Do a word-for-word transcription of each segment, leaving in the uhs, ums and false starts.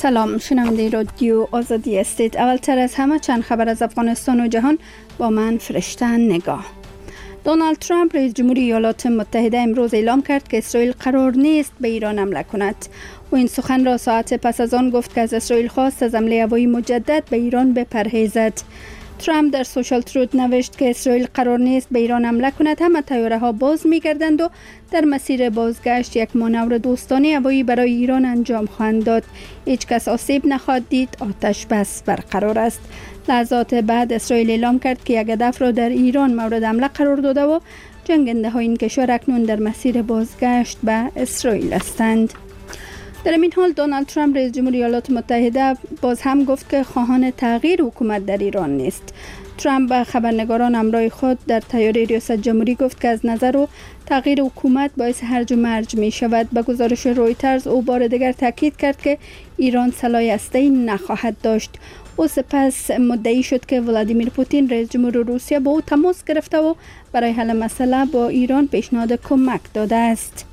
سلام، شنونده رادیو آزادی هستید. اولتر از همه چند خبر از افغانستان و جهان با من فرشته نگاه. دونالد ترامپ رئیس جمهوری ایالات متحده امروز اعلام کرد که اسرائیل قرار نیست به ایران حمله کند. او این سخن را ساعت پس از آن گفت که از اسرائیل خواست از حمله هوایی مجدد به ایران بپرهیزد. ترامپ در سوشال تروت نوشت که اسرائیل قرار نیست به ایران حمله کند. همه طیاره ها باز می‌گردند و در مسیر بازگشت یک مانور دوستانه هوایی برای ایران انجام خواهند داد. هیچ کس آسیب نخواهد دید. آتش بس برقرار است. لحظات بعد اسرائیل اعلام کرد که یک هدف را در ایران مورد حمله قرار داده و جنگنده های این کشور اکنون در مسیر بازگشت به اسرائیل هستند. در این حال دونالد ترامپ رئیس جمهوری ایالات متحده باز هم گفت که خواهان تغییر حکومت در ایران نیست. ترامپ به خبرنگاران همراه خود در طیاره ریاست جمهوری گفت که از نظر او تغییر حکومت باعث هرج و مرج می شود. به گزارش رویترز او بار دیگر تاکید کرد که ایران سلاح هسته‌ای نخواهد داشت. او سپس مدعی شد که ولادیمیر پوتین رئیس جمهور روسیه با او تماس گرفته و برای حل مسئله با ایران پیشنهاد کمک داده است.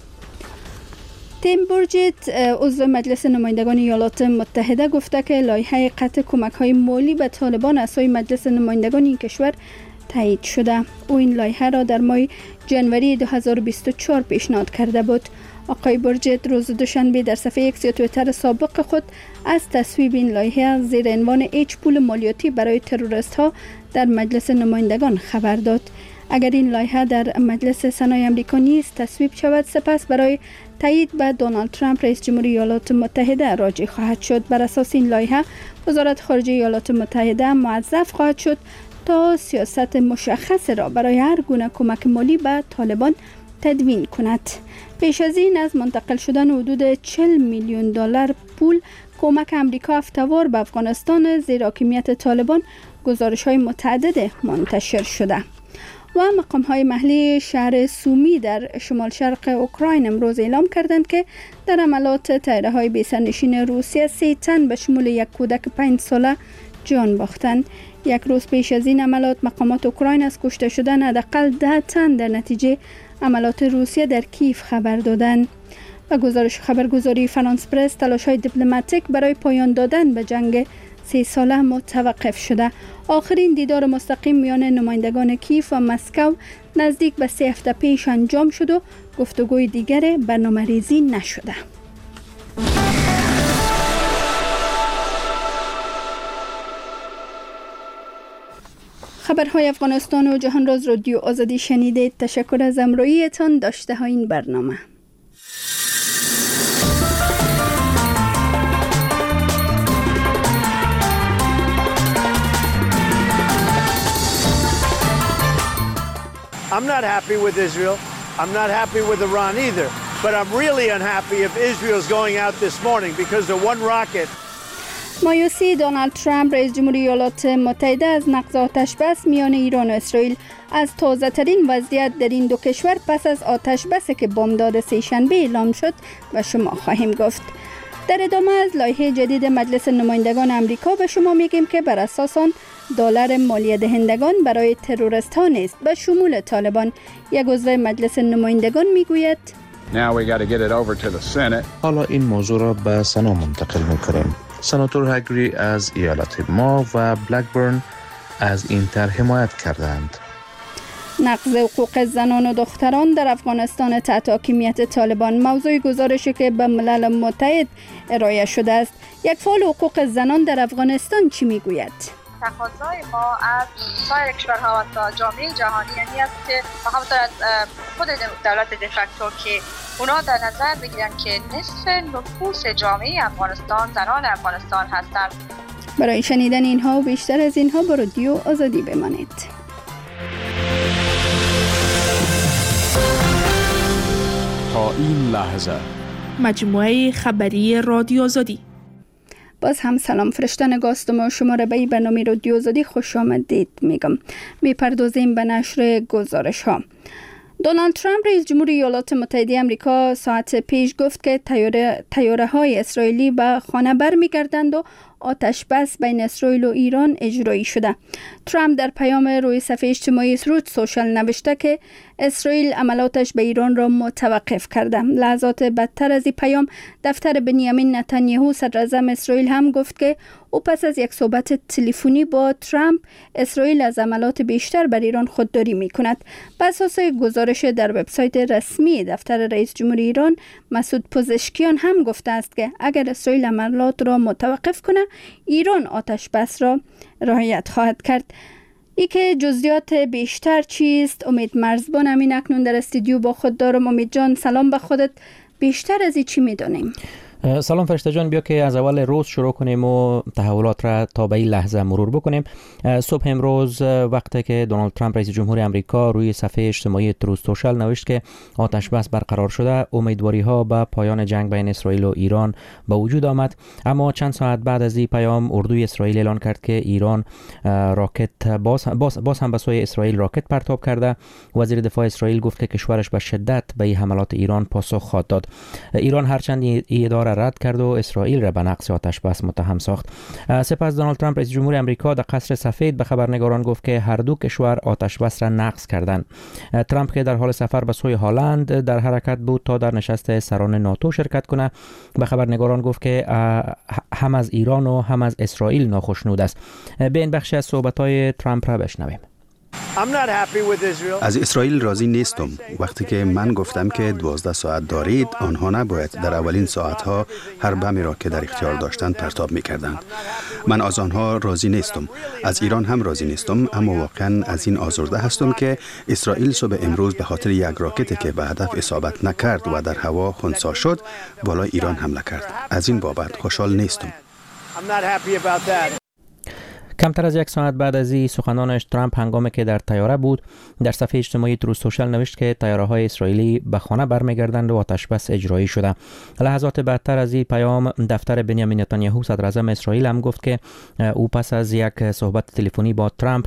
تیم بورجت عضو مجلس نمایندگان ایالات متحده گفته که لایحه قطع کمک‌های مالی به طالبان از سوی مجلس نمایندگان این کشور تایید شده. او این لایحه را در ماه ژانویه دو هزار و بیست و چهار پیشنهاد کرده بود. آقای بورجت روز دوشنبه در صفحه ایکس یا توییتر سابق خود از تصویب این لایحه زیر عنوان هیچ پول مالیاتی برای تروریست ها در مجلس نمایندگان خبر داد. اگر این لایحه در مجلس سنای آمریکا نیز تصویب شود، سپس برای تایید به دونالد ترامپ رئیس جمهوری ایالات متحده راجع خواهد شد. بر اساس این لایحه وزارت خارجه ایالات متحده موظف خواهد شد تا سیاست مشخص را برای هر گونه کمک مالی به طالبان تدوین کند. پیش از این از منتقل شدن حدود چهل میلیون دلار پول کمک آمریکا هفته‌وار به افغانستان زیر حاکمیت طالبان گزارش‌های متعدد منتشر شده. و مقام‌های محلی شهر سومی در شمال شرق اوکراین امروز اعلام کردند که در حملات طیاره‌های بی‌سرنشین روسیه سه تن به شمول یک کودک پنج ساله جان باختند. یک روز پیش از این حملات مقامات اوکراین از کشته شدن حداقل ده تن در نتیجه حملات روسیه در کیف خبر دادند. و گزارش خبرگزاری فرانس پرس تلاش‌های دیپلماتیک برای پایان دادن به جنگ سه ساله متوقف شده. آخرین دیدار مستقیم میان نمایندگان کیف و مسکو نزدیک به سه هفته پیش انجام شد و گفتگوی دیگر برنامه‌ریزی نشده. خبرهای افغانستان و جهان را از رادیو آزادی شنیدید. تشکر از همراهیتان. داشته های این برنامه. I'm not happy with Israel. I'm not happy with Iran either. But I'm really unhappy if Israel's going out this morning because of one rocket. مایوسی دونالد ترامپ رئیس جمهوری ایالات متحده از نقض آتش بس میان ایران و اسرائیل از تازه ترین وضعیت در این دو کشور پس از آتش بسی که بامداد سه شنبه اعلام شد و شما خواهیم گفت. در ادامه از لایحه جدید مجلس نمایندگان آمریکا به شما میگیم که بر اساس آن دلار مالیه دهندگان برای تروریست ها نیست به شمول طالبان. یک عضو مجلس نمایندگان میگوید حالا این موضوع را به سنا منتقل میکنیم. سناتور هگری از ایالت ما و بلکبرن از این طرح حمایت کردند. نقض حقوق زنان و دختران در افغانستان تحت حاکمیت طالبان موضوع گزارشی که به ملل متحد ارائه شده است. یک فعال حقوق زنان در افغانستان چی میگوید؟ تقاضای ما از سایر کشورها و تا جامعه جهانی یعنی است که همونطور از خود دولت دفکتو که اونا در نظر بگیرن که نصف نفوس جامعه افغانستان زنان افغانستان هستند. برای شنیدن اینها و بیشتر از اینها با رادیو آزادی بمانید. تا این لحظه مجموعه خبری رادیو آزادی. باز هم سلام، فرشته نگاستم و شما را به این برنامه رادیو آزادی خوش آمدید میگم. میپردازیم به نشر گزارش ها. دونالد ترامپ رئیس جمهوری ایالات متحده آمریکا ساعت پیش گفت که طیاره های اسرائیلی به خانه برمیگردند و آتش بس بین اسرائیل و ایران اجرایی شده. ترامپ در پیام روی صفحه اجتماعی تروت سوشال نوشته که اسرائیل عملاتش به ایران را متوقف کرده. لحظات بدتر از این پیام دفتر بنیامین نتانیاهو صدر اعظم اسرائیل هم گفت که او پس از یک صحبت تلفنی با ترامپ اسرائیل از عملات بیشتر بر ایران خودداری می کند. بر اساس گزارش در وبسایت رسمی دفتر رئیس جمهور ایران، مسعود پزشکیان هم گفته است که اگر اسرائیل عملات را متوقف کنه، ایران آتش بس را رعایت خواهد کرد. ای که جزئیات بیشتر چیست؟ امید مرزبان همین اکنون در استودیو با خود دارم. امید جان سلام به خودت. بیشتر از این چی میدونیم؟ سلام فرشته جان، بیا که از اول روز شروع کنیم و تحولات را تا به این لحظه مرور بکنیم. صبح امروز وقتی که دونالد ترامپ رئیس جمهور آمریکا روی صفحه اجتماعی تروت سوشال نوشت که آتش بس برقرار شده، امیدواری ها به پایان جنگ بین اسرائیل و ایران به وجود آمد. اما چند ساعت بعد از این پیام اردوی اسرائیل اعلان کرد که ایران راکت باز, باز, باز هم به سوی اسرائیل راکت پرتاب کرده. وزیر دفاع اسرائیل گفت که کشورش به شدت به این حملات ایران پاسخ خواهد داد. ایران هرچند این ادعا رد کرد و اسرائیل را به نقض آتش بس متهم ساخت. سپس دونالد ترامپ رئیس جمهور آمریکا در قصر سفید به خبرنگاران گفت که هر دو کشور آتش بس را نقض کردند. ترامپ که در حال سفر به سوی هلند در حرکت بود تا در نشست سران ناتو شرکت کنه، به خبرنگاران گفت که هم از ایران و هم از اسرائیل ناخشنود است. به این بخش از صحبت‌های ترامپ را بشنویم. از اسرائیل راضی نیستم. وقتی که من گفتم که دوازده ساعت دارید، آنها نباید در اولین ساعتها هر بمی را که در اختیار داشتند پرتاب می‌کردند. من از آنها راضی نیستم. از ایران هم راضی نیستم، اما واقعا از این آزرده هستم که اسرائیل صبح امروز به خاطر یک راکتی که به هدف اصابت نکرد و در هوا خنثی شد، بالای ایران حمله کرد. از این بابت خوشحال نیستم. کمتر از یک ساعت بعد از این سخنانش، ترامپ هنگامی که در طیاره بود در صفحه اجتماعی تروت سوشال نوشت که طیاره‌های اسرائیلی به خانه برمیگردند و آتش بس اجرایی شده. لحظات بعدتر از این پیام دفتر بنیامین نتانیاهو صدر اعظم اسرائیل هم گفت که او پس از یک صحبت تلفنی با ترامپ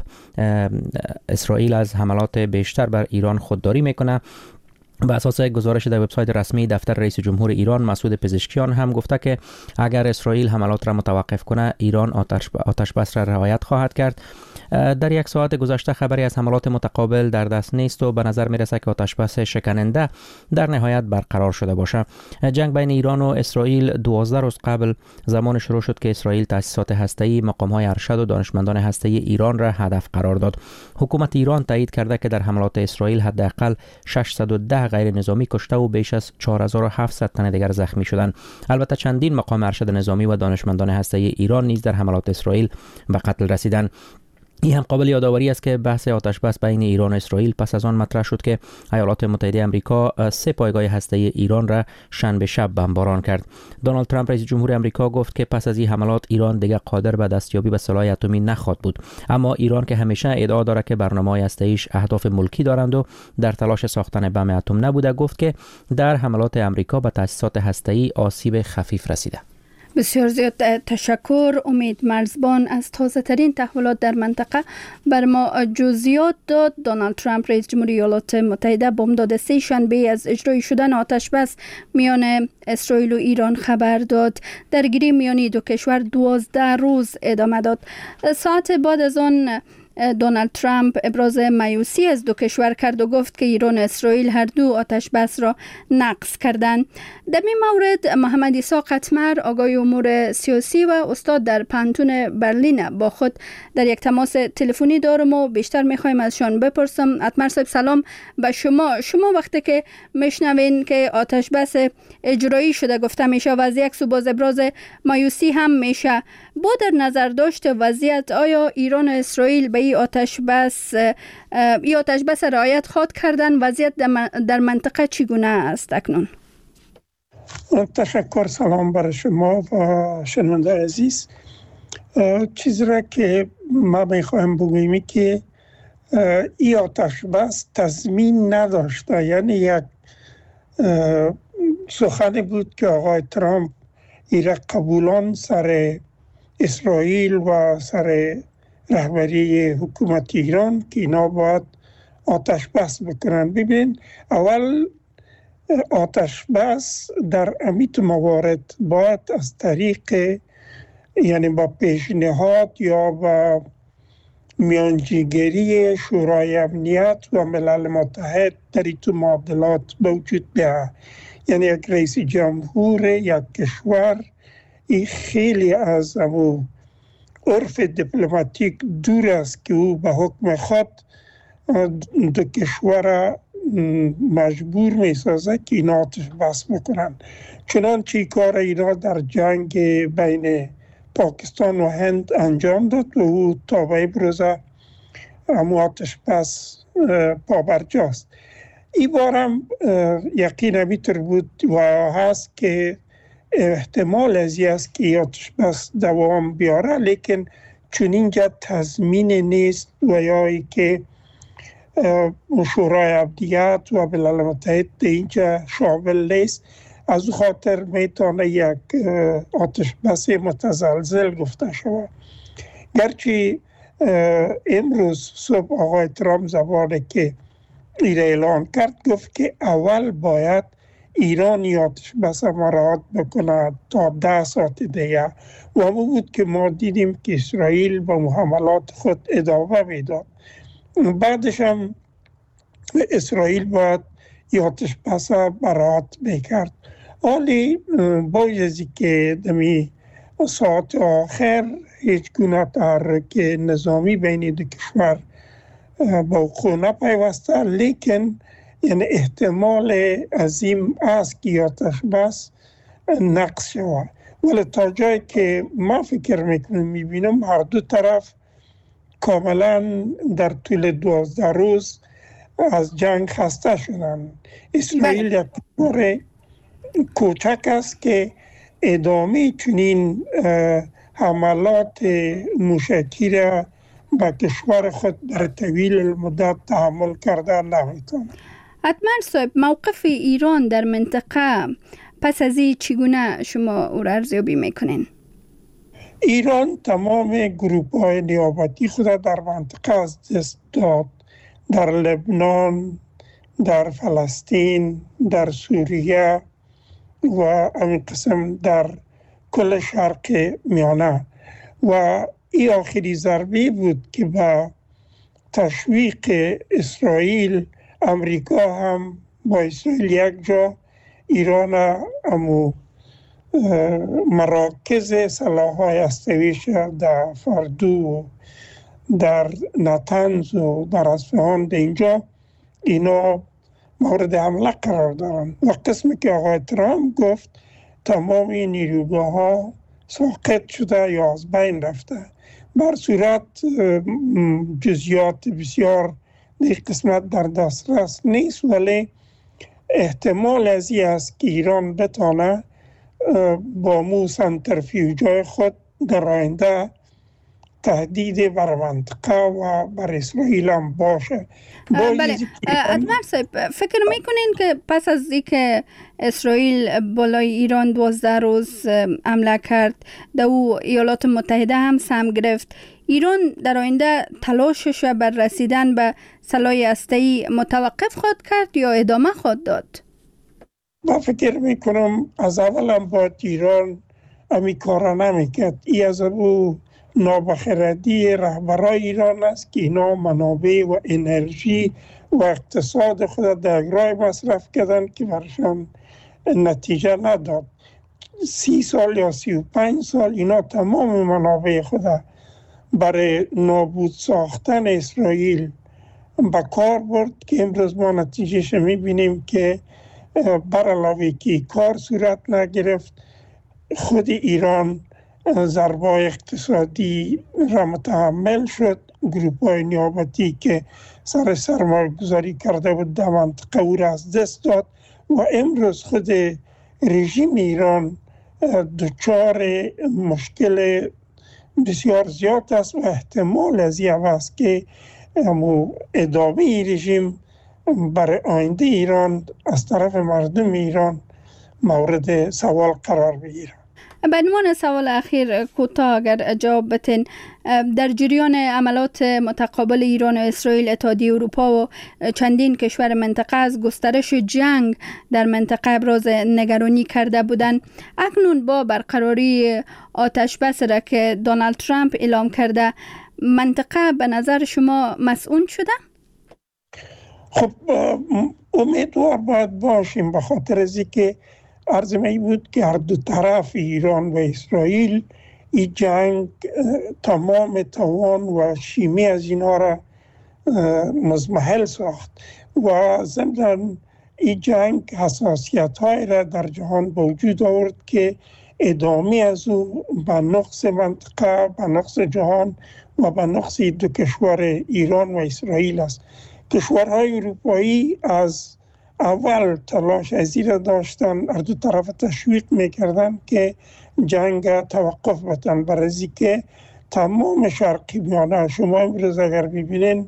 اسرائیل از حملات بیشتر بر ایران خودداری میکنه. به اساس گزارش در وبسایت رسمی دفتر رئیس جمهور ایران، مسعود پزشکیان هم گفته که اگر اسرائیل حملات را متوقف کنه، ایران آتش آتش بس را رعایت خواهد کرد. در یک ساعت گذشته خبری از حملات متقابل در دست نیست و به نظر میرسه که آتش بس شکننده در نهایت برقرار شده باشه. جنگ بین ایران و اسرائیل دوازده روز قبل زمان شروع شد که اسرائیل تأسیسات هسته‌ای، مقام‌های ارشد و دانشمندان هسته‌ای ایران را هدف قرار داد. حکومت ایران تایید کرده که در حملات اسرائیل حداقل ششصد و ده غیر نظامی کشته و بیش از چهار هزار و هفتصد تن دیگر زخمی شدند. البته چندین مقام ارشد نظامی و دانشمندان هسته‌ای ایران نیز در حملات اسرائیل به قتل رسیدند. این هم قابل یادآوری است که بحث آتش بس بین ایران و اسرائیل پس از آن مطرح شد که ایالات متحده آمریکا سه پایگاه هسته‌ای ایران را شنبه شب بمباران کرد. دونالد ترامپ رئیس جمهور آمریکا گفت که پس از این حملات ایران دیگر قادر به دستیابی به سلاح اتمی نخواهد بود. اما ایران که همیشه ادعا دارد که برنامه‌های هسته‌ایش اهداف ملکی دارند و در تلاش ساختن بم اتم نبوده، گفت که در حملات آمریکا به تأسیسات هسته‌ای آسیب خفیف رسیده. بسیار زیاد تشکر. امید مرزبان از تازه ترین تحولات در منطقه بر ما جزئیات داد. دونالد ترامپ رئیس جمهوری ایالات متحده بامداد سه شنبه از اجرای شدن آتش بس میان اسرائیل و ایران خبر داد. درگیری میان دو کشور دوازده روز ادامه داد. ساعت بعد از آن دونالد ترامپ ابراز مایوسی از دو کشور کرد و گفت که ایران و اسرائیل هر دو آتش بس را نقض کردند. در این مورد محمد عیسی قطمر، آگاه امور سیاسی و استاد در پانتون برلین، با خود در یک تماس تلفنی دارم و بیشتر میخوایم ازشان بپرسم. قطمر صاحب سلام به شما. شما وقتی که میشنوین که آتش بس اجرایی شده گفته میشه و از یک سو باز ابراز مایوسی هم میشه، با در نظر داشت وضعیت، آیا ایران و اسرائیل به این آتش بس این آتش بس رعایت خواهد کردن؟ وضعیت در منطقه چگونه است اکنون؟ تشکر. سلام برای شما و شنونده عزیز. چیزی را که ما میخوایم بگوییم که این آتش بس تضمین نداشته، یعنی یک سخنی بود که آقای ترامپ ایره قبولان سر اسرائیل و سر رهبری حکومت ایران که اینا باید آتش بس بکنن. ببین، اول آتش بس در امیت موارد باید از طریق یعنی با پیشنهاد یا با میانجیگری شورای امنیت و ملل متحد در این معادلات به وجود بیاید. یعنی یک رئیس جمهور یک کشور این خیلی از امو عرف دیپلماتیک دور است که او به حکم خود دو کشور مجبور می سازه که اینا آتش بس بکنن. چنانچه کار اینا در جنگ بین پاکستان و هند انجام داد و او تا به امروزه امو آتش بس پابرجاست. این بار هم یقین همیتر بود و هست که احتمال از این است که آتش بس دوام بیاره، لیکن چون اینجا تضمین نیست و یا ای که شورای امنیت و ملل متحد اینجا شامل نیست، از او خاطر میتونه یک آتش بس متزلزل گفته شود. گرچه امروز صبح آقای ترامپ زبانه که این اعلان کرد گفت که اول باید ایران آتش بس مراعات بکنه تا ده ساعت دیگه و همون بود که ما دیدیم که اسرائیل با حملات خود ادامه میداد. بعدش هم اسرائیل باید آتش بس مراعات میکرد. ولی بایزی که دمی ساعت آخر هیچ گونه تحرک نظامی بین دو کشور با خونه پیوسته، لیکن یعنی احتمال عظیم است که آتش بس نقص شود. ولی تا جایی که ما فکر میکنم میبینم هر دو طرف کاملا در طول دوازده روز از جنگ خسته شدن. اسرائیل یک کشور کوچک است که ادامه چنین حملات موشکی را به کشور خود در طویل المدت تحمل کرده نمیتونه. حتما صاحب، موقف ایران در منطقه پس از این چگونه شما او را ارزیابی میکنین؟ ایران تمام گروپ های نیابتی خود در منطقه از دست داد. در لبنان، در فلسطین، در سوریه و همین قسم در کل شرق میانه. و این آخری ضربه بود که با تشویق اسرائیل امریکا هم با اسرائیل یک جا ایران امو مراکز سلاح‌های هسته‌ایش در فردو، در نتنز و در اصفهان در اینجا اینا مورد حمله قرار دارن. و قسمی که آقای ترامپ گفت تمام این نیروگاه ها ساقط شده یا از بین رفته. بر صورت جزئیات بسیار در قسمت در دسترس نیست، ولی احتمال از این است که ایران بتانه با مو سنترفیوژهای خود در آینده تهدید بر منطقه و بر اسرائیل هم باشه. بله ادمر صاحب، فکر میکنین که پس از اینکه اسرائیل بالای ایران دوازده روز حمله کرد در او ایالات متحده هم سهم گرفت، ایران در آینده تلاشش بر رسیدن به سلاح هسته‌ای متوقف خواهد کرد یا ادامه خواهد داد؟ من فکر میکنم از اول هم باید ایران امی کارا نمیکرد. ای از او نابخردی رهبرای ایران است که اینا منابع و انرژی و اقتصاد خود در راه مصرف کردن که برشان نتیجه نداد. سی سال یا سی و پنج سال اینا تمام منابع خود برای نابود ساختن اسرائیل به کار برد که امروز ما نتیجهش میبینیم که بر علاوه که کار صورت نگرفت، خود ایران ضربای اقتصادی را متحمل شد. گروپ های نیابتی که سر سرمایه گذاری کرده بود در منطقه او را از دست داد و امروز خود رژیم ایران دچار مشکل بسیار زیاد است و احتمال از این است که ادامه رژیم برای آینده ایران از طرف مردم ایران مورد سوال قرار بگیرد. به عنوان سوال اخیر کوتاه اگر جواب بتین، در جریان عملات متقابل ایران و اسرائیل، اتحادیه اروپا و چندین کشور منطقه از گسترش جنگ در منطقه ابراز نگرانی کرده بودند. اکنون با برقراری آتش بس را که دونالد ترامپ اعلام کرده، منطقه به نظر شما مسئول شده؟ خب امیدوار باید باشیم، به خاطر از اینکه عرض می بود که هر دو طرف ایران و اسرائیل این جنگ تمام توان و شیمی از اینا را مزمحل ساخت و ضمن این جنگ حساسیت های را در جهان به وجود آورد که ادامه از او به نقص منطقه، به نقص جهان و به نقص دو کشور ایران و اسرائیل است. کشورهای اروپایی از اول تلاش ازی را داشتن، هر دو طرف تشویق میکردن که جنگ توقف بتن، برای که تمام شرقی میانه، شما امروز اگر ببینین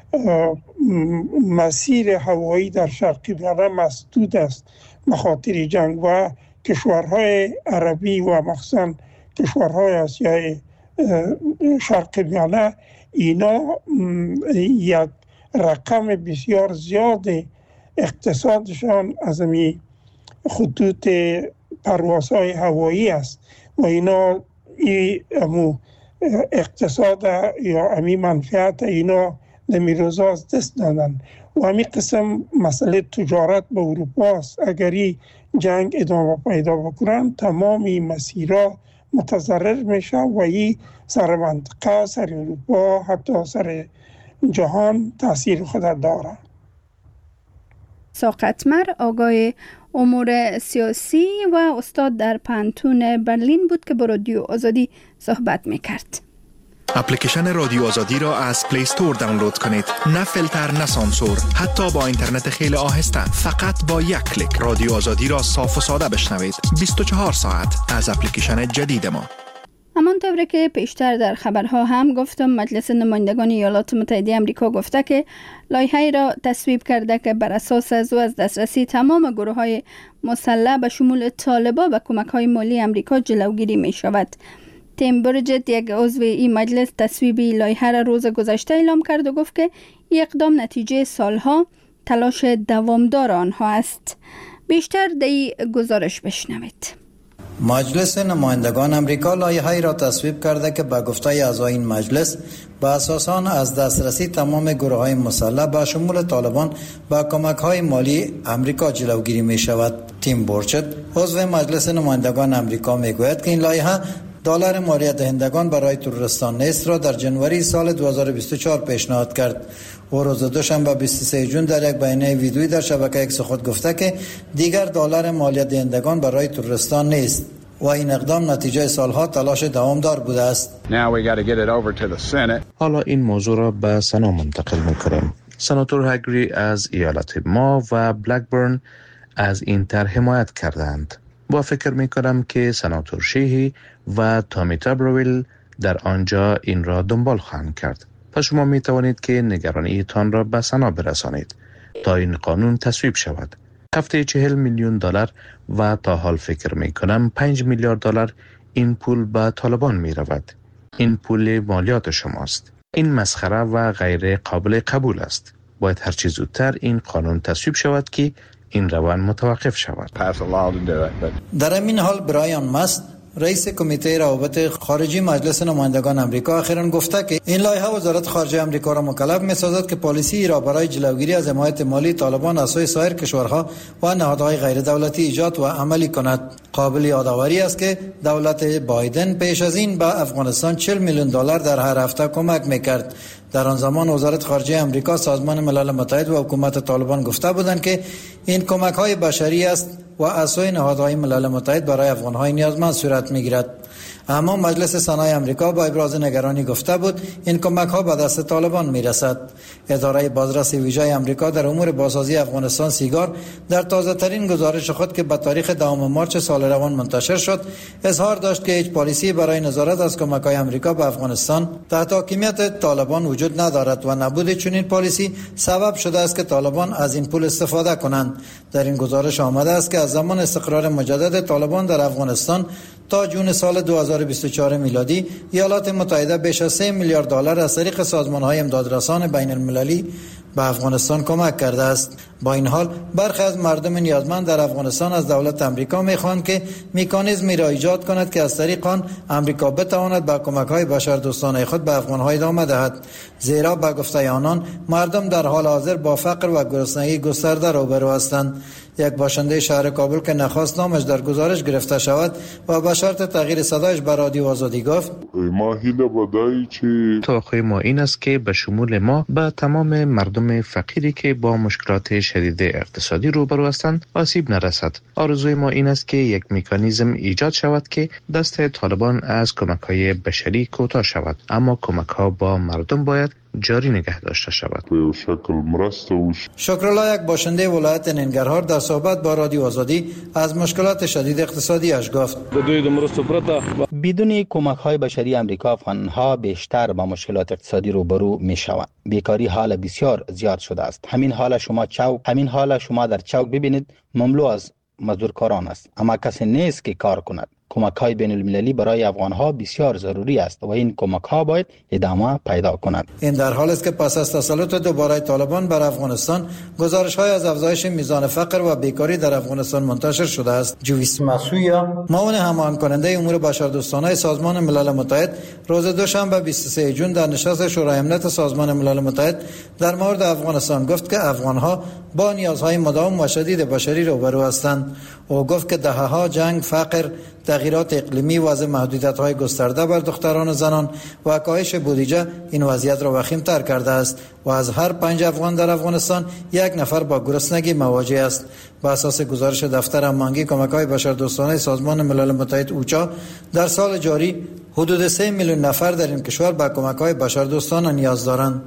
مسیر هوایی در شرقی میانه مسدود است به خاطر جنگ و کشورهای عربی و مخصوصا کشورهای آسیای شرقی میانه اینا یک رقم بسیار زیاد اقتصادشان از امی خطوط پروازهای هوایی است و اینا ای امو اقتصاد یا امی منفعت اینا نمی روزا از دست دادن و امی قسم مسئله تجارت با اروپا است. اگری جنگ ادامه پیدا بکنن تمامی مسیرها متضرر میشه و ای سر منطقه، سر اروپا، حتی سر جهان تاثیر خود داره. ساقطمر آقای امور سیاسی و استاد در پانتون برلین بود که با رادیو آزادی صحبت میکرد. اپلیکیشن رادیو آزادی را از پلی استور دانلود کنید. نه فیلتر، نه سانسور، حتی با اینترنت خیلی آهسته. فقط با یک کلیک رادیو آزادی را صاف و ساده بشنوید. بیست و چهار ساعت از اپلیکیشن جدید ما. همانطور که پیشتر در خبرها هم گفتم، مجلس نمایندگان ایالات متحده آمریکا گفته که لایحه‌ای را تصویب کرده که بر اساس از او از دسترسی تمام گروه‌های مسلح به شمول طالبان و کمک‌های مالی آمریکا جلوگیری می‌شود. تیم برجت، یک عضو این مجلس، تصویب لایحه را روز گذشته اعلام کرد و گفت که این اقدام نتیجه سالها تلاش دوامدار آنها است. بیشتر در این گزارش بشنوید. مجلس نمایندگان امریکا لایحه‌ای را تصویب کرده که به گفته اعضای این مجلس به اساس آن از دسترسی تمام گروه‌های مسلح به شمول طالبان و کمک‌های مالی امریکا جلوگیری می‌شود. تیم بورچت، عضو مجلس نمایندگان امریکا، می‌گوید که این لایحه دلار مالیات دهندگان برای تروریستان نیست را در جنوری سال دو هزار و بیست و چهار پیشنهاد کرد. و روز دوشنبه بیست و سوم ژوئن در یک بیانیه ویدیویی در شبکه ایکس خود گفته که دیگر دلار مالیات دهندگان برای تروریستان نیست و این اقدام نتیجه سالها تلاش دوامدار بوده است. حالا این موضوع را به سنا منتقل می‌کنیم. سناتور هگری از ایالت ما و بلکبرن از این طرح حمایت کردند. با فکر می‌کنم که سناتور شیهی و تامی تابرویل در آنجا این را دنبال خواهند کرد. پس شما می توانید که نگرانی تان را به سنا برسانید تا این قانون تصویب شود. هفته چهل میلیون دلار و تا حال فکر می کنم پنج میلیارد دلار این پول به طالبان می رود. این پول مالیات شماست. این مسخره و غیر قابل قبول است. باید هر چه زودتر این قانون تصویب شود که این روند متوقف شود. در این حال برایان مست، رئیس کمیته روابط خارجی مجلس نمایندگان آمریکا، اخیراً گفته که این لایحه وزارت خارجه آمریکا را مکلف می‌سازد که پالیسی را برای جلوگیری از حمایت مالی طالبان از سوی سایر کشورها و نهادهای غیر دولتی ایجاد و عملی کند. قابل یادآوری است که دولت بایدن پیش از این به افغانستان چهل میلیون دلار در هر هفته کمک می‌کرد. در آن زمان وزارت خارجه آمریکا، سازمان ملل متحد و حکومت طالبان گفته بودند که این کمک‌های بشری است و از سوی نهادهای ملل متحد برای افغان‌های نیازمند صورت می‌گیرد. اما مجلس سنای آمریکا با ابراز نگرانی گفته بود این کمک‌ها به دست طالبان می‌رسد. اداره بازرسی ویژه آمریکا در امور بازسازی افغانستان سیگار در تازه‌ترین گزارش خود که به تاریخ دهم مارس سال روان منتشر شد، اظهار داشت که هیچ پالیسی برای نظارت از کمک‌های آمریکا به افغانستان تحت حاکمیت طالبان وجود ندارد و نبود چنین پالیسی سبب شده است که طالبان از این پول استفاده کنند. در این گزارش آمده است که از زمان استقرار مجدد طالبان در افغانستان تا جون سال دو هزار و بیست و چهار میلادی ایالات متحده بیش از سه میلیارد دلار از طریق سازمان‌های امدادرسان بین المللی به افغانستان کمک کرده است. با این حال برخی از مردم نیازمند در افغانستان از دولت امریکا می‌خواهند که مکانیزمی را ایجاد کند که از طریق آن امریکا بتواند با کمک‌های بشردوستانه خود به افغان‌ها ادامه دهد، زیرا به گفته آنان مردم در حال حاضر با فقر و گرسنگی گسترده روبرو هستند. یک باشنده شهر کابل که نخواست نامش در گزارش گرفته شود و به شرط تغییر صدایش به رادیو آزادی گفت: ما هیله بدایی که توقع ما این است که به شمول ما به تمام مردم فقیری که با مشکلات شدید اقتصادی روبرو هستند آسیب نرسد. آرزوی ما این است که یک مکانیزم ایجاد شود که دست طالبان از کمک‌های بشری کوتاه شود، اما کمک‌ها با مردم باید جاری نگه داشته شود. به شکل مرسته وش. شکرالله یک باشنده ولایت ننگرهار در صحبت با رادیو آزادی از مشکلات شدید اقتصادی اش گفت: بدون کمک‌های بشری امریکا افغان‌ها بیشتر با مشکلات اقتصادی روبرو می‌شوند. بیکاری حال بسیار زیاد شده است. همین حال شما چوک همین حال شما در چوک ببینید مملو از مزدورکاران است، اما کسی نیست که کار کند. کمک‌های بین المللی برای افغان‌ها بسیار ضروری است و این کمک‌ها باید ادامه پیدا کند. این در حالی است که پس از تسلط دوباره طالبان بر افغانستان گزارش‌های از افزایش میزان فقر و بیکاری در افغانستان منتشر شده است. جویس مسویا، معاون هماهنگ کننده امور بشردوستانه سازمان ملل متحد، روز دوشنبه بیست و سوم ژوئن در نشست شورای امنیت سازمان ملل متحد در مورد افغانستان گفت که افغان‌ها با نیازهای مداوم و شدید بشری روبرو هستند. او گفت که دهه‌ها جنگ، فقر، تغییرات اقلیمی، وضع محدودیت‌های گسترده بر دختران و زنان و کاهش بودجه این وضعیت را وخیم‌تر کرده است و از هر پنج افغان در افغانستان یک نفر با گرسنگی مواجه است. بر اساس گزارش دفتر هماهنگی کمک‌های بشردوستانه سازمان ملل متحد اوچا، در سال جاری حدود سه میلیون نفر در این کشور به کمک‌های بشردوستانه نیاز دارند.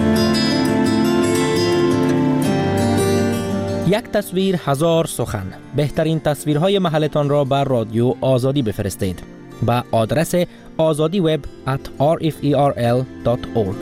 یک تصویر هزار سخن. بهترین تصویرهای محلتان را بر رادیو آزادی بفرستید به آدرس آزادی وب ات آر اف ای آر ال دات اورگ.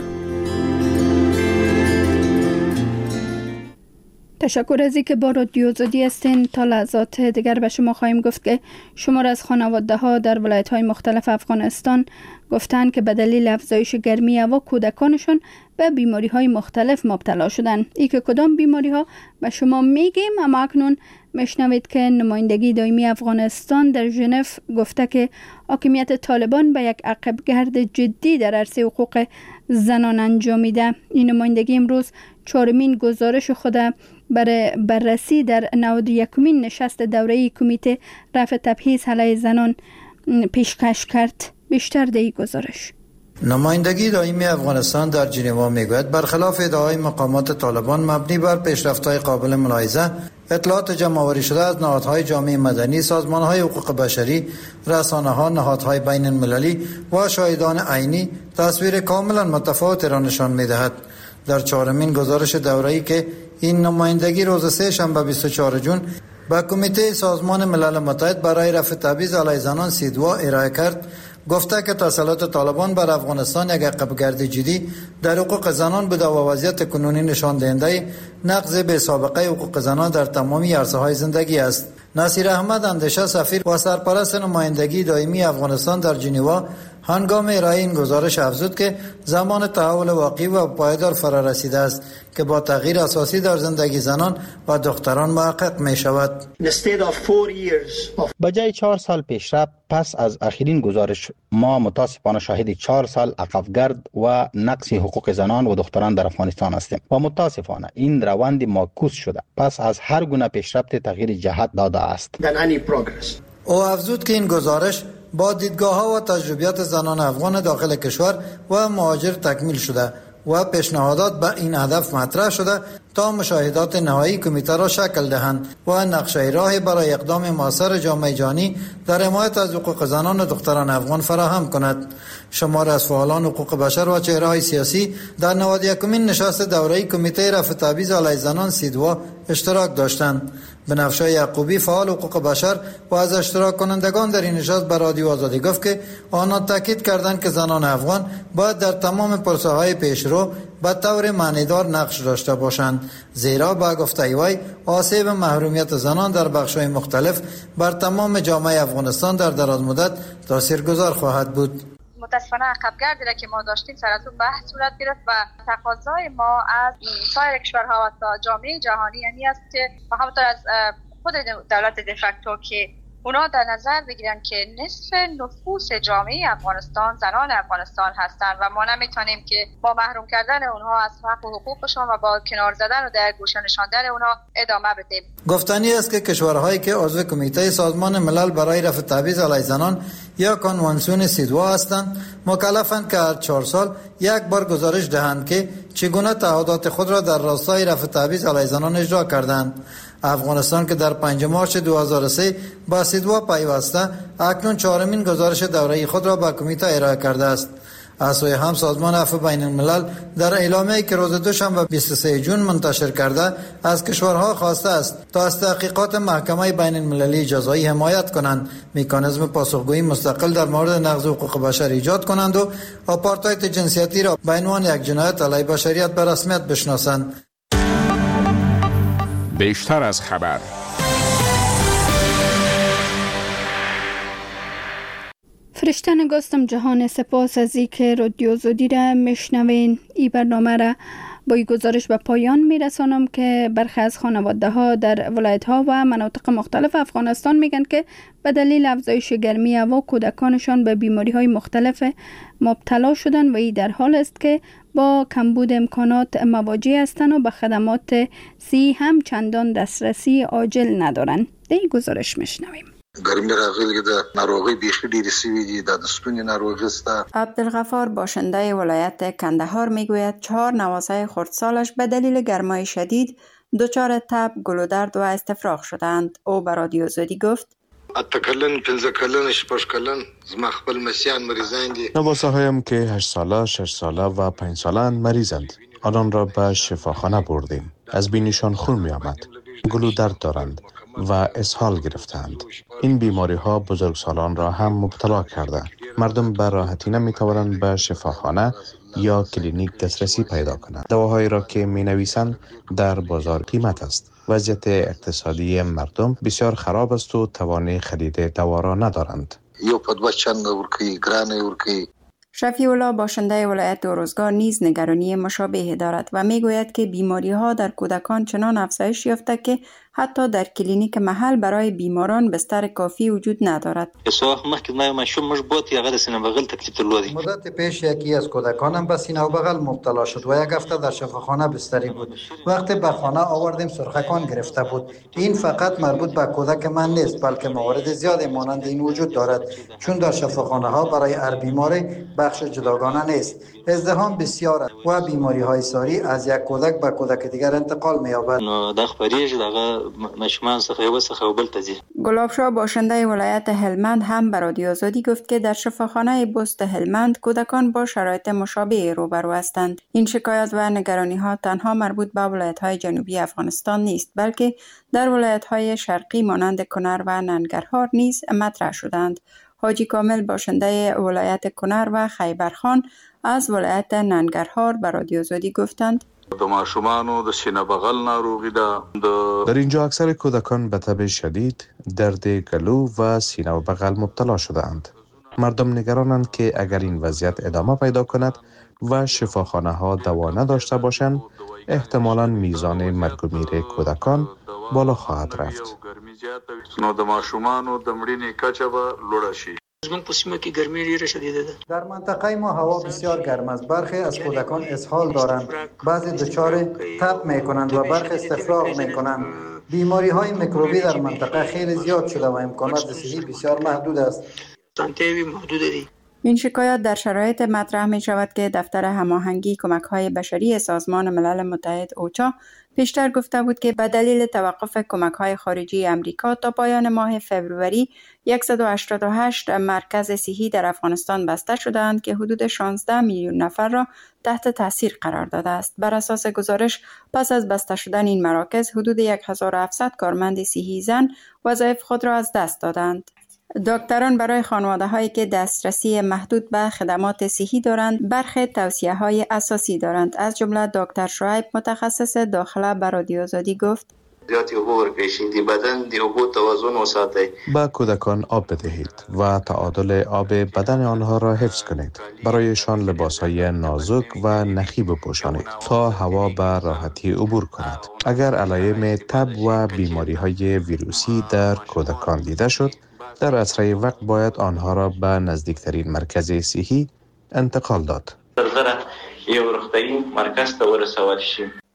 تشکر از اینکه با رادیو آزادی هستین. تا لحظات دیگر به شما خواهیم گفت که شمار از خانواده ها در ولایت های مختلف افغانستان گفتند که به دلیل افزایش گرمی هوا کودکانشون به بیماری های مختلف مبتلا شدن. ای که کدام بیماری ها به شما میگیم، اما اکنون میشنوید که نمایندگی دائمی افغانستان در ژنو گفته که حاکمیت طالبان به یک عقبگرد جدی در عرصه حقوق زنان انجامیده. این نمایندگی امروز چهارمین گزارش خود برای بررسی در نود و یکمین نشست دوره‌ای کمیته رفع تبعیض علیه زنان پیشکش کرد. بیشتر در این گزارش. نمایندگی دائمی افغانستان در ژنو میگوید برخلاف ادعای مقامات طالبان مبنی بر پیشرفت‌های قابل ملاحظه، اطلاعات جمع‌آوری شده از نهادهای جامعه مدنی، سازمان‌های حقوق بشری، رسانه‌ها، نهادهای بین المللی و شاهدان عینی تصویر کاملا متفاوت را نشان می‌دهد. در چهارمین گزارش دوره‌ای که این نمایندگی روز سه شنبه بیست و چهارم ژوئن به کمیته سازمان ملل متحد برای رفع تبعیض علیه زنان سیدوا ارائه کرد، گفته که تسلط طالبان بر افغانستان یک عقبگرد جدی در حقوق زنان بوده و وضعیت کنونی نشان دهنده نقض بی سابقه حقوق زنان در تمامی عرصه‌های زندگی است. نصیر احمد اندیشه، سفیر و سرپرست نمایندگی دائمی افغانستان در ژنو، هنگام ارائه این گزارش افزود که زمان تحول واقعی و پایدار فرا رسیده است که با تغییر اساسی در زندگی زنان و دختران محقق می شود. بجای چهار سال پیشرفت پس از اخرین گزارش، ما متاسفانه شاهد چهار سال عقبگرد و نقص حقوق زنان و دختران در افغانستان هستیم و متاسفانه این روند معکوس شده پس از هر گونه پیشرفت تغییر جهت داده است. او افزود که این گزارش با دیدگاه‌ها و تجربیات زنان افغان داخل کشور و مهاجر تکمیل شده و پیشنهادات به این هدف مطرح شده تا مشاهدات نهایی کمیته را شکل دهند و نقشه راه برای اقدام مؤثر جامعه جهانی در حمایت از حقوق زنان و دختران افغان فراهم کند. شمار از فعالان حقوق بشر و چهره‌های سیاسی در نود و یکمین نشست دوره‌ای کمیته رفع تبعیض علیه زنان سیدوا اشتراک داشتند. بنفشه یعقوبی، فعال حقوق بشر و از اشتراک کنندگان در این نشست به رادیو آزادی گفت که آنها تاکید کردند که زنان افغان باید در تمام پروسه‌های پیشرو به طور معنیدار نقش داشته باشند، زیرا با گفته وی آسیب محرومیت زنان در بخش‌های مختلف بر تمام جامعه افغانستان در دراز مدت تاثیرگذار خواهد بود. متاسفانه عقب‌گردی را که ما داشتیم سر از اون بحث صورت گرفت و تقاضای ما از سایر کشورها و جامعه جهانی یعنی است که همونطور از خود دولت دفکتو که اونا در نظر بگیرن که نصف نفوس جامعه افغانستان زنان افغانستان هستند و ما نمیتونیم که با محروم کردن اونها از حق و حقوقشان و با کنار زدن و در گوشه نشاندن اونها ادامه بدیم. گفتنی است که کشورهایی که عضو کمیته سازمان ملل برای رفع تبعیض علیه زنان یا کنوانسیون سیدوا هستند مکلفند که هر چهار سال یک بار گزارش دهند که چگونه تعهدات خود را در راستای رفع تبعیض علیه زنان اجرا کردند. افغانستان که در پنجم مارس دو هزار و سه با سیدوا پیوسته اکنون چهارمین گزارش دوره‌ای خود را به کمیته ارائه کرده است. از سوی هم سازمان عفو بین الملل در اعلامیه‌ای که روز دوشنبه بیست و سوم ژوئن منتشر کرده از کشورها خواسته است تا از تحقیقات محکمه بین المللی جزایی حمایت کنند، مکانیزم پاسخگویی مستقل در مورد نقض حقوق بشر ایجاد کنند و آپارتاید جنسیتی را به عنوان یک جنایت علیه بشریت به رسمیت بشناسند. بیشتر از خبر. فرشته نگاستم جهان، سپاس از این که رادیو زودی را میشنوین. این برنامه را با این گزارش به پایان میرسانم که برخی از خانواده ها در ولایت ها و مناطق مختلف افغانستان میگن که به دلیل افزایش گرمی هوا کودکانشان به بیماری های مختلف مبتلا شدن و این در حال است که با کمبود امکانات مواجه هستند و به خدمات صحی هم چندان دسترسی عاجل ندارند. در این گزارش میشنویم. ګرمي راغلې ده، ناروغي بیخي ډېرې سوي دي، دا د ستوني ناروغي سته. عبدالغفار باشنده ولایت کندهار میگوید چهار نواسه خردسالش به دلیل گرمای شدید دچار تب، گلودرد و استفراغ شدند. او به رادیو زودی گفت اته کلن، پنځه کلن، شپږ کلن زما خپل مسیان مریضان دي. نواسه هایم که هشت ساله، شش ساله و پنج سالند مریضند. آنان را به شفاخانه بردیم. از بینیشان خون می آمد. گلودرد دارند و اسهال گرفتند. این بیماری ها بزرگسالان را هم مبتلا کرده. مردم به راحتی نمی توانند به شفاخانه یا کلینیک دسترسی پیدا کنند. دواهایی را که می نویسند در بازار قیمت است. وضعیت اقتصادی مردم بسیار خراب است و توان خرید دوا را ندارند. یو په دوه چنده ورکی، ګرانه ورکی. شفیع الله باشنده ولایت دوروزگار نیز نگرانی مشابه دارد و میگوید که بیماری ها در کودکان چنان افزایش یافته که حتی در کلینیک محل برای بیماران بستر کافی وجود ندارد. مدت پیش یکی از کودکانم به سینه و بغل مبتلا شد و یک هفته در شفاخانه بستری بود. وقتی به خانه آوردیم سرخکان گرفته بود. این فقط مربوط به کودک من نیست بلکه موارد زیادی مانند این وجود دارد، چون در شفاخانه ها برای هر بیماری بخش جداگانه نیست. ازدحام بسیار است و بیماری های ساری از یک کودک به کودک دیگر انتقال می‌یابد. گلابشاه باشنده ولایت هلمند هم به رادیو آزادی گفت که در شفاخانه بست هلمند کودکان با شرایط مشابه روبرو هستند. این شکایت و نگرانی ها تنها مربوط به ولایت های جنوبی افغانستان نیست بلکه در ولایت های شرقی مانند کنر و ننگرهار نیز مطرح شدند. حاجی کامل باشنده ولایت کنر و خیبرخان از ولایت ننگرهار به رادیو آزادی گفتند د ماشومانو د سینه بغل ناروغي ده. در اینجا اکثر کودکان به تب شدید، درد گلو و سینه و بغل مبتلا شده‌اند. مردم نگرانند که اگر این وضعیت ادامه پیدا کند و شفاخانه ها دوا نداشته باشند، احتمالاً میزان مرگ و میر کودکان بالا خواهد رفت. نو د ماشومانو د مړینې کچه به لوړه شي. در منطقه ما هوا بسیار گرم است. برخی از کودکان اسهال دارند، بعضی دچار تب میکنند و برخی استفراغ میکنند. بیماری های میکروبی در منطقه خیلی زیاد شده و امکانات صحی بسیار محدود است. این شکایت در شرایط مطرح می شود که دفتر هماهنگی کمک های بشری سازمان ملل متحد اوچا پیشتر گفته بود که به دلیل توقف کمک های خارجی امریکا تا پایان ماه فوریه صد و هشتاد و هشت مرکز صحی در افغانستان بسته شدند که حدود شانزده میلیون نفر را تحت تاثیر قرار داده است. بر اساس گزارش پس از بسته شدن این مراکز حدود هزار و هفتصد کارمند صحی زن وظایف خود را از دست دادند. دکتران برای خانواده هایی که دسترسی محدود به خدمات صحی دارند برخی توصیه های اساسی دارند. از جمله دکتر شعیب متخصص داخله به رادیو آزادی گفت زیادی اوبو ورکشین دی بدن دی اوبو توازن وساتید. با کودکان آب بدهید و تعادل آب بدن آنها را حفظ کنید. برایشان لباسهای نازک و نخی بپوشانید تا هوا به راحتی عبور کند. اگر علائم تب و بیماری های ویروسی در کودکان دیده شد، در اسرع وقت باید آنها را به نزدیکترین مرکز صحی انتقال داد. زرزره یو روغتیايي مرکز ته ورسول شي.